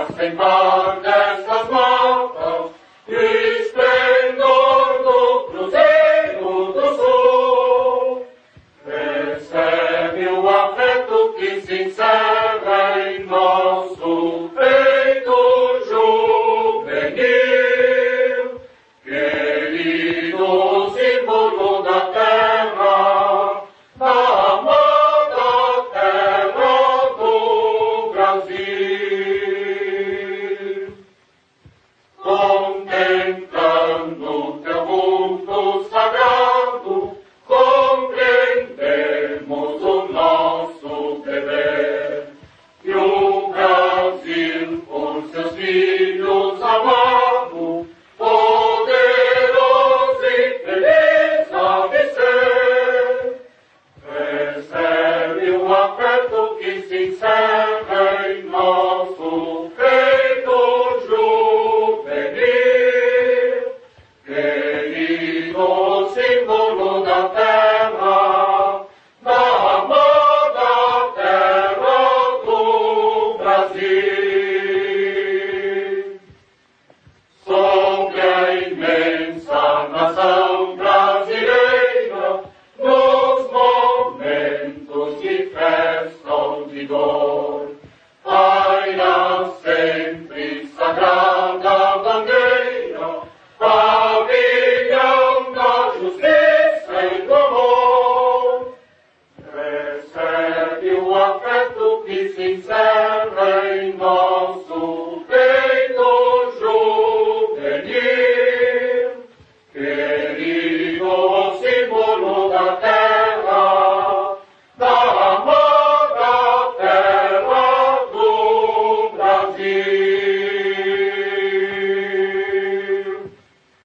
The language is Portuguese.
fazem parte destas matas, esplendor do Cruzeiro do Sul. Recebe o afeto que se encerra em nosso peito juvenil, querido símbolo da terra, da amada terra do Brasil. Contemplando teu vulto sagrado, compreendemos o nosso dever, e o Brasil por seus filhos amados